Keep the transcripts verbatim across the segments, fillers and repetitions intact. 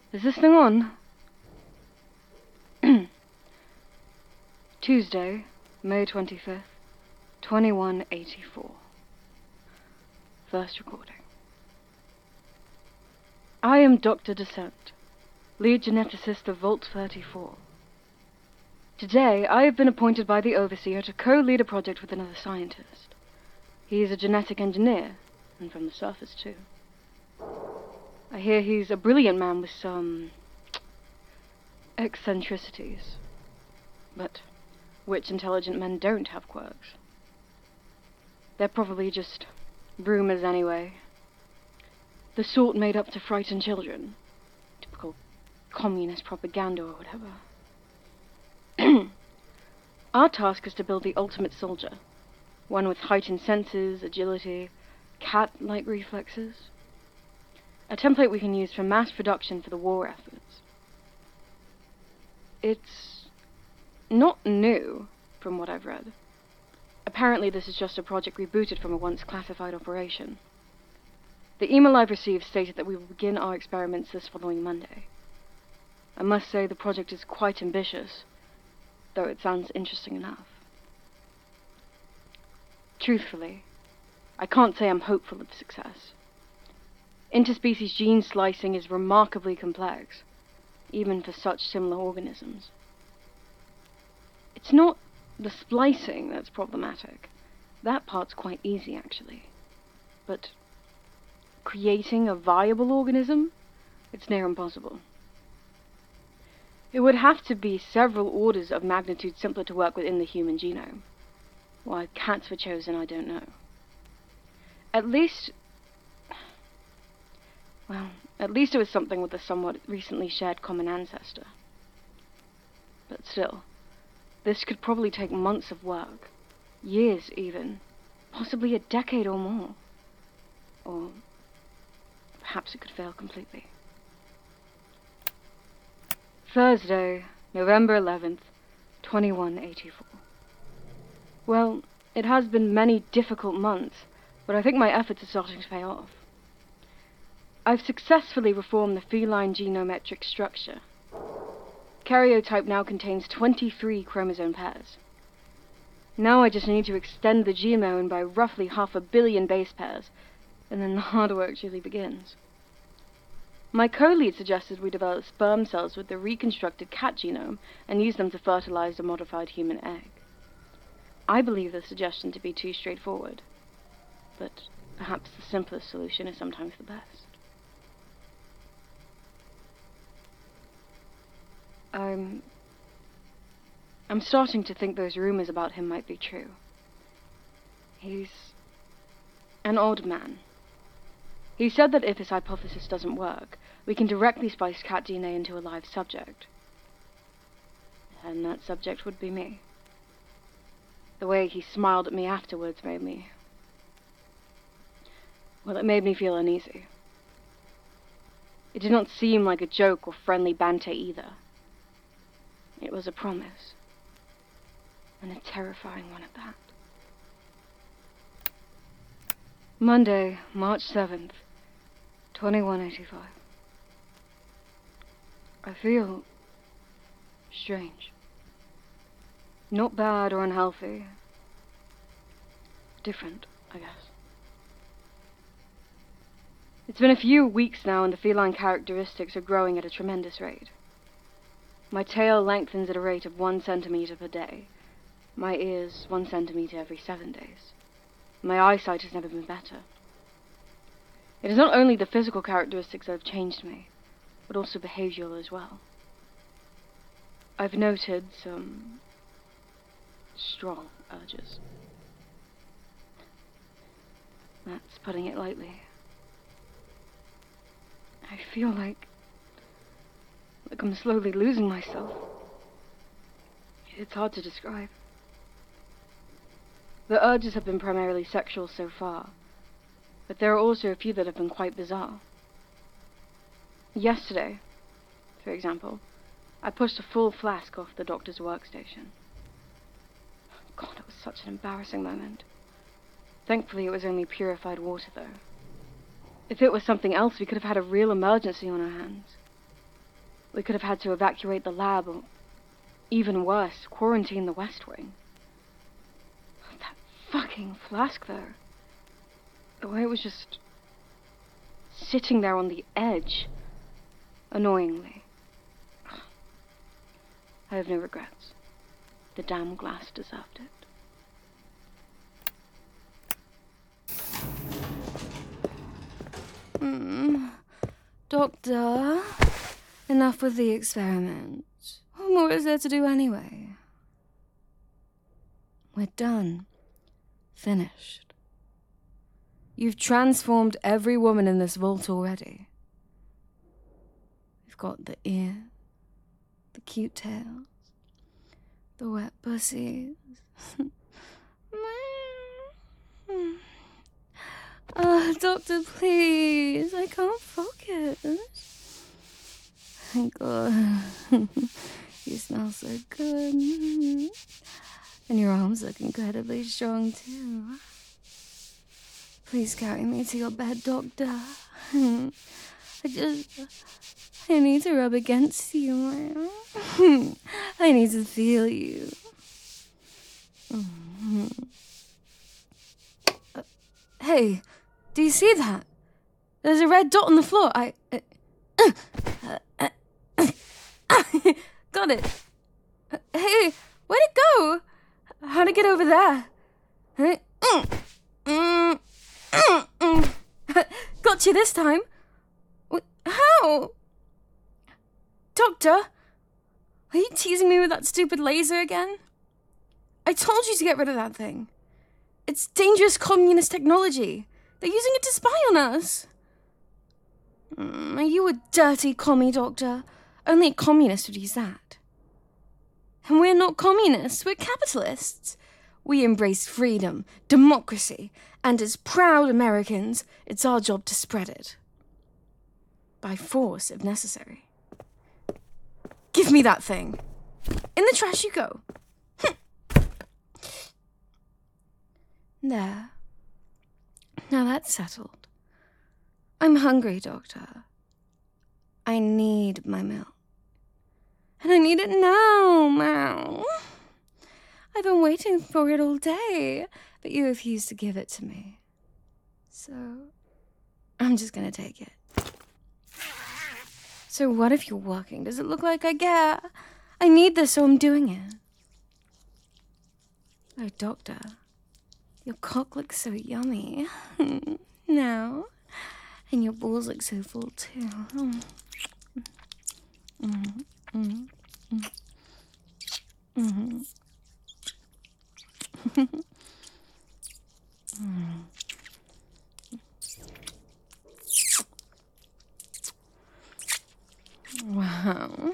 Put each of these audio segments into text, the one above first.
Is this thing on? Tuesday, May twenty-fifth, twenty-one eighty-four. First recording. I am Doctor Descent, lead geneticist of Vault thirty-four. Today, I have been appointed by the Overseer to co-lead a project with another scientist. He is a genetic engineer, and from the surface, too. I hear he's a brilliant man with some eccentricities. But which intelligent men don't have quirks? They're probably just rumors anyway. The sort made up to frighten children. Typical communist propaganda or whatever. Our task is to build the ultimate soldier. One with heightened senses, agility, cat-like reflexes. A template we can use for mass production for the war efforts. It's not new, from what I've read. Apparently this is just a project rebooted from a once classified operation. The email I've received stated that we will begin our experiments this following Monday. I must say the project is quite ambitious, though it sounds interesting enough. Truthfully, I can't say I'm hopeful of success. Interspecies gene slicing is remarkably complex, even for such similar organisms. It's not the splicing that's problematic. That part's quite easy, actually. But creating a viable organism? It's near impossible. It would have to be several orders of magnitude simpler to work within the human genome. Why cats were chosen, I don't know. At least... Well, at least it was something with a somewhat recently shared common ancestor. But still, this could probably take months of work. Years, even. Possibly a decade or more. Or perhaps it could fail completely. Thursday, November eleventh, twenty-one eighty-four. Well, it has been many difficult months, but I think my efforts are starting to pay off. I've successfully reformed the feline genometric structure. Karyotype now contains twenty-three chromosome pairs. Now I just need to extend the genome by roughly half a billion base pairs, and then the hard work really begins. My co-lead suggested we develop sperm cells with the reconstructed cat genome and use them to fertilize a modified human egg. I believe the suggestion to be too straightforward, but perhaps the simplest solution is sometimes the best. I'm... I'm starting to think those rumors about him might be true. He's an odd man. He said that if his hypothesis doesn't work, we can directly splice cat D N A into a live subject. And that subject would be me. The way he smiled at me afterwards made me... Well, it made me feel uneasy. It did not seem like a joke or friendly banter either. It was a promise. And a terrifying one at that. Monday, March seventh, twenty-one eighty-five. I feel strange. Not bad or unhealthy. Different, I guess. It's been a few weeks now and the feline characteristics are growing at a tremendous rate. My tail lengthens at a rate of one centimeter per day. My ears one centimeter every seven days. My eyesight has never been better. It is not only the physical characteristics that have changed me, but also behavioral as well. I've noted some strong urges. That's putting it lightly. I feel like, like I'm slowly losing myself. It's hard to describe. The urges have been primarily sexual so far, but there are also a few that have been quite bizarre. Yesterday, for example, I pushed a full flask off the doctor's workstation. God, it was such an embarrassing moment. Thankfully, it was only purified water, though. If it was something else, we could have had a real emergency on our hands. We could have had to evacuate the lab, or even worse, quarantine the West Wing. That fucking flask, though. The way it was just sitting there on the edge, annoyingly. I have no regrets. The damn glass deserved it. Mm. Doctor, enough with the experiment. What more is there to do anyway? We're done. Finished. You've transformed every woman in this vault already. We've got the ears, the cute tails, the wet pussies. Oh, doctor, please. I can't focus. Thank God. You smell so good. And your arms look incredibly strong, too. Please carry me to your bed, doctor. I just... I need to rub against you. I need to feel you. Uh, hey, do you see that? There's a red dot on the floor. I... Uh, uh, uh, uh, got it. Uh, hey, where'd it go? How'd it get over there? Hey, mm, mm, mm, mm. Got you this time. How? Doctor, are you teasing me with that stupid laser again? I told you to get rid of that thing. It's dangerous communist technology. They're using it to spy on us. Mm, are you a dirty commie, Doctor? Only a communist would use that. And we're not communists, we're capitalists. We embrace freedom, democracy, and as proud Americans, it's our job to spread it. By force, if necessary. Give me that thing. In the trash you go. There. Now that's settled. I'm hungry, Doctor. I need my milk. And I need it now, Meow. I've been waiting for it all day, but you refuse to give it to me. So, I'm just gonna take it. So what if you're working? Does it look like I care? I need this, so I'm doing it. Oh, Doctor, your cock looks so yummy. Now. And your balls look so full, too. Mm. Mm. Mm. Mm. Mm. Mm. Wow.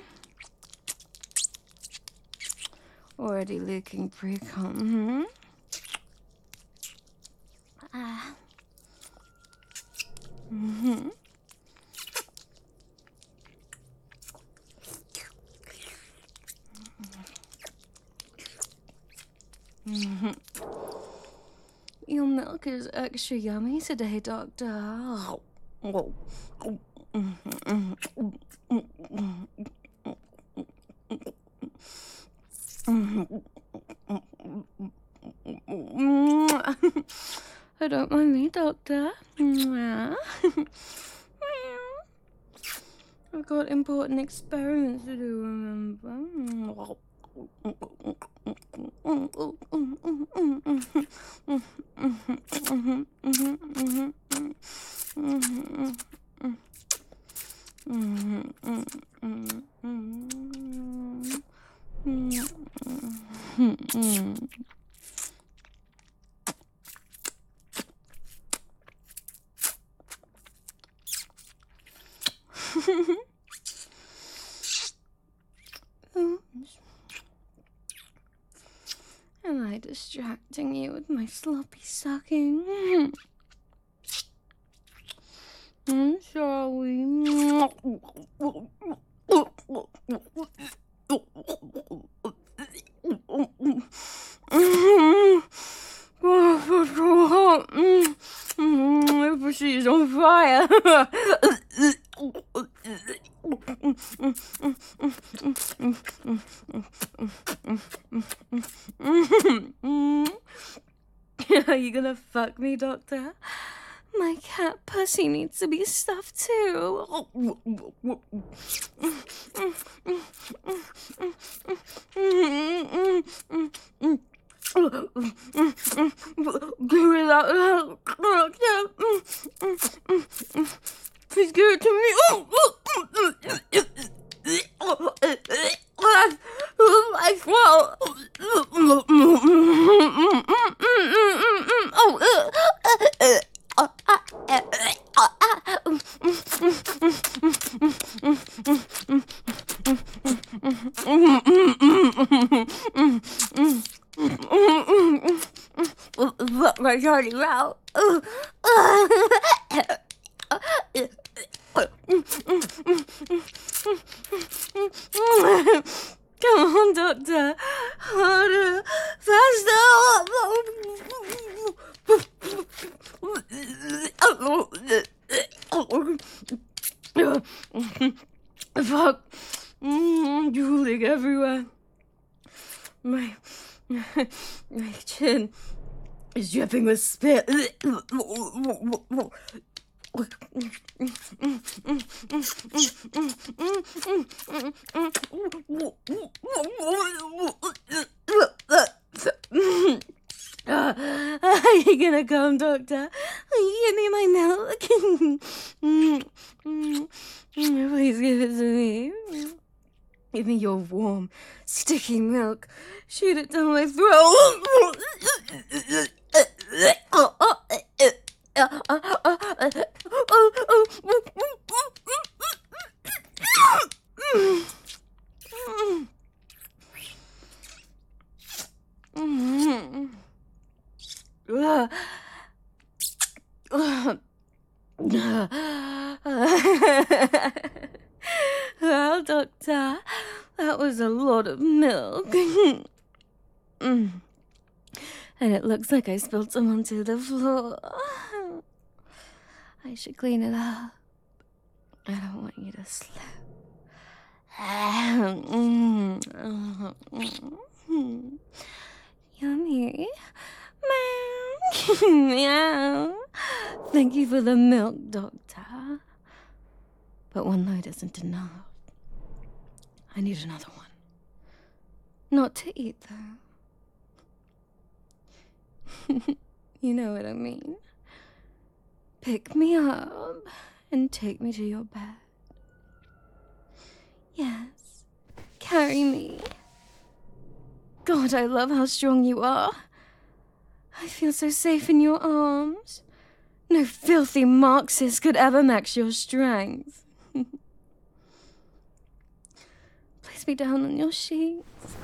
Already looking pre-cum, hmm? Ah. Mm-hmm. Mm-hmm. Your milk is extra yummy today, Doctor. I don't mind me, Doctor. I've got important experiments to do, remember? Am I distracting you with my sloppy sucking? I'm sorry. Oh, it's so hot. My pussy is on fire. Are you gonna fuck me, Doctor? My cat pussy needs to be stuffed too. Give it out. Please give it to me. My fault. Fuck my Charlie out. Come on, Doctor. Harder. Faster. Fuck. Mm, drooling everywhere. My, my chin is dripping with spit. Uh, are you gonna come, Doctor? Are you give me my milk? Please give it to me. Give me your warm, sticky milk. Shoot it down my throat. Well, Doctor, that was a lot of milk. mm. And it looks like I spilled some onto the floor. I should clean it up. I don't want you to slip. Yummy. Meow. Thank you for the milk, Doctor. But one night isn't enough. I need another one. Not to eat, though. You know what I mean. Pick me up and take me to your bed. Yes, carry me. God, I love how strong you are. I feel so safe in your arms. No filthy Marxist could ever match your strength. Place me down on your sheets.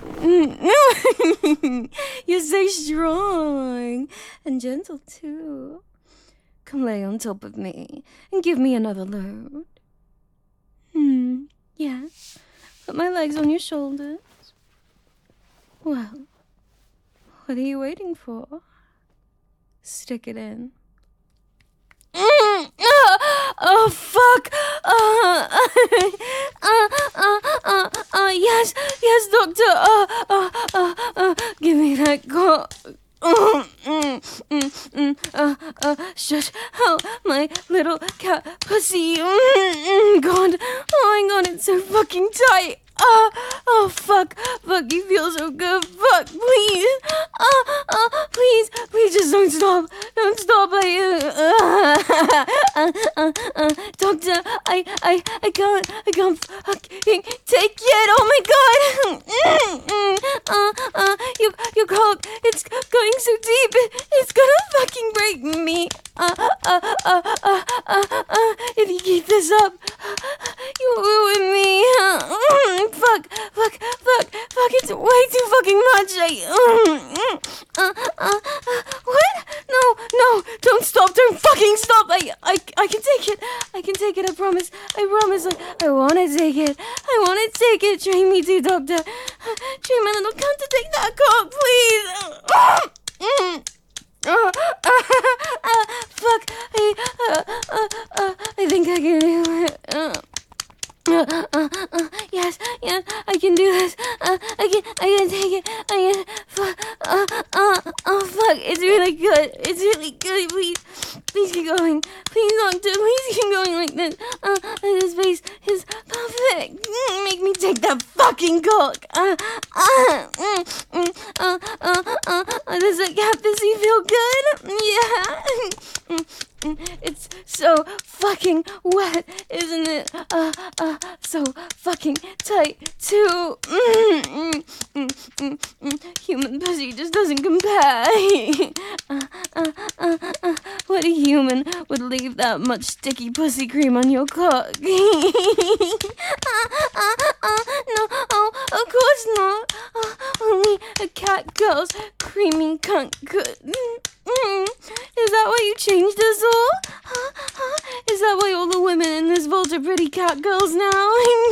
You're so strong and gentle too. Come lay on top of me and give me another load. Hmm, yeah. Put my legs on your shoulders. Well, what are you waiting for? Stick it in. Mm, uh, oh, fuck! Uh, uh, uh, uh, uh, yes, yes, Doctor! Uh, uh, uh, uh, give me that cock. Mm, mm, mm, mm, uh, uh, shush out my little cat pussy. Mm, mm, God, oh my God, it's so fucking tight. Uh, oh, fuck, fuck, you feel so good. Fuck, please. Uh, uh, please, please just don't stop. Don't stop. I, uh, uh, uh, uh, Doctor, I, I, I can't, I can't fucking take it. Oh my God. Mm, mm, uh, uh, you, you cock, it's going so deep. It, it's gonna fucking break me. Uh, uh, uh, uh, uh, uh, uh, if you keep this up, you ruin me. Uh, mm, fuck, fuck, fuck, fuck, it's way too fucking much. I, mm, mm, uh, uh, uh, what? No, no, don't stop, don't fucking stop. I, I, I can take it. I can take it, I promise. I promise. I, I wanna take it. I wanna take it. Train me to, Doctor. Train my little cunt to take that cock, please. Uh, mm. Uh, uh, uh, fuck, I, uh, uh, uh, I think I can do it. Uh, uh, Uh, uh, uh, yes, yes, I can do this. Uh, I can, I can take it. I can, fuck, uh, uh, oh fuck, it's really good. It's really good. Please, please keep going. Please, doctor, please keep going like this. Uh, this face is perfect. Mm, make me take that fucking cock. Uh, uh, mm, mm, uh, uh, uh, uh, does that cat pussy feel good? Yeah. Mm, mm, it's so fucking wet, isn't it? Uh, uh, so fucking tight, too. Mm, mm, mm, mm, mm. Human pussy just doesn't compare. uh, uh, uh, uh. What human would leave that much sticky pussy cream on your cock? uh, uh, uh, no, oh, of course not. Uh, only a cat girl's creamy cunt could. Mm, is that why you changed us all? Huh? Huh? Is that why all the women in this vault are pretty cat girls now?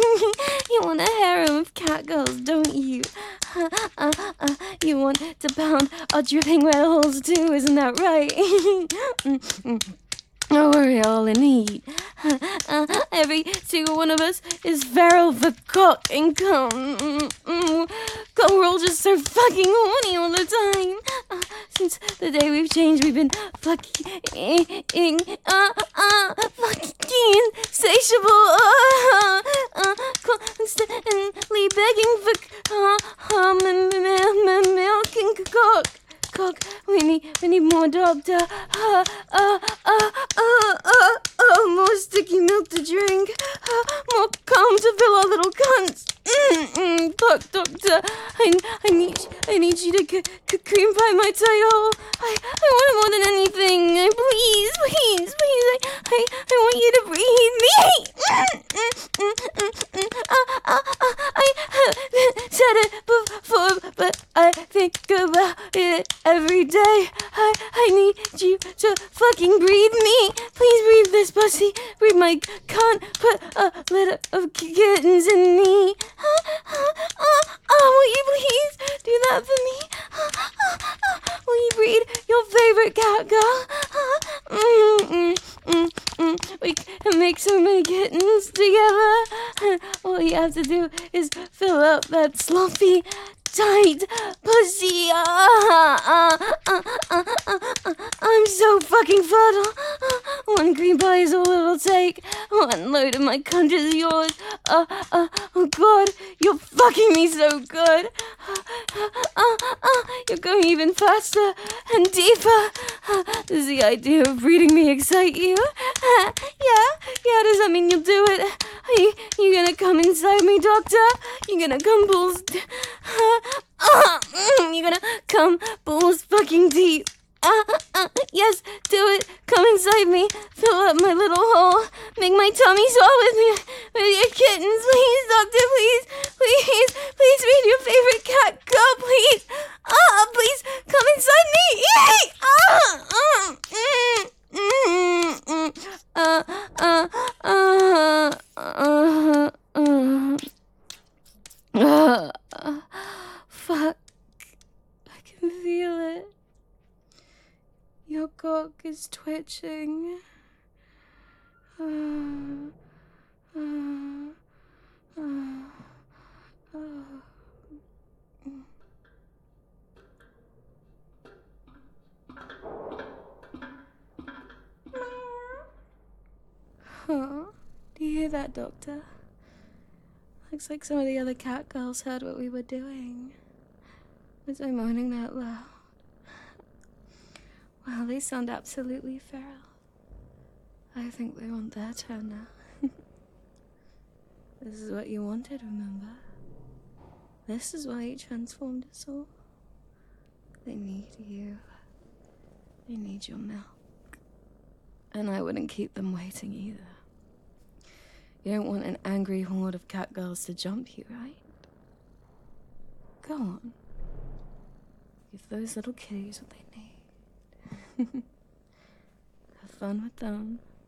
You want a harem of cat girls, don't you? Uh, uh, uh, you want to pound our dripping wet holes too, isn't that right? mm, mm. Oh, we're all in need. Uh, uh, every single one of us is feral for cock and cum. Mm, mm, God, we're all just so fucking horny all the time. Uh, since the day we've changed, we've been fucking, uh, uh, fucking insatiable. Uh, uh, constantly begging for uh, um, milk and cock. Cock, we need, we need more doctor. Uh, uh, uh, uh, uh, uh, more sticky milk to drink. Uh, more cum to fill our little cunts. Mm, mm, fuck, doctor. I, I need, I need you to c- c- cream pie my title. I, I want it more than anything. I, please, please, please. I, I, I want you to breathe me. Mm, mm, mm, mm, mm. Uh, uh, uh, I have said it before, but I think about it every day. I, I need you to fucking breathe me. Please breathe this pussy. Breathe my cunt. Put a litter of kittens in me. Uh, uh, uh, uh, will you please do that for me? Uh, uh, uh, will you breed your favorite cat girl? Uh, mm, mm, mm, mm. We can make so many kittens together. All you have to do is fill up that sloppy, tight pussy. Uh, uh, uh, uh, uh, uh, I'm so fucking fertile. Uh, one cream pie is all it'll take. One load of my cunt is yours. Uh, uh, oh God, you're fucking me so good. Uh, uh, uh, uh, you're going even faster and deeper. Uh, does the idea of breeding me excite you? Uh, yeah, yeah, does that mean you'll do it? Are you, you gonna come inside me, doctor? You gonna come balls... D- uh, uh, mm, you gonna come balls fucking deep? Uh, uh, yes, do it. Come inside me. Fill up my little hole. Make my tummy swell with me, with your kittens. Please, doctor, please. Please, please read your favorite cat girl, please. Ah, uh, please, come inside me. Yay! Ah, uh, mm, mm, mm, uh, uh, uh, uh, uh, uh, fuck. I can feel it. Your cock is twitching. Uh, uh, uh, uh. Huh? Do you hear that, Doctor? Looks like some of the other cat girls heard what we were doing. Was I moaning that loud? Well, they sound absolutely feral. I think they want their turn now. This is what you wanted, remember? This is why you transformed us all. They need you. They need your milk. And I wouldn't keep them waiting either. You don't want an angry horde of cat girls to jump you, right? Go on. Give those little kitties what they need. Have fun with them.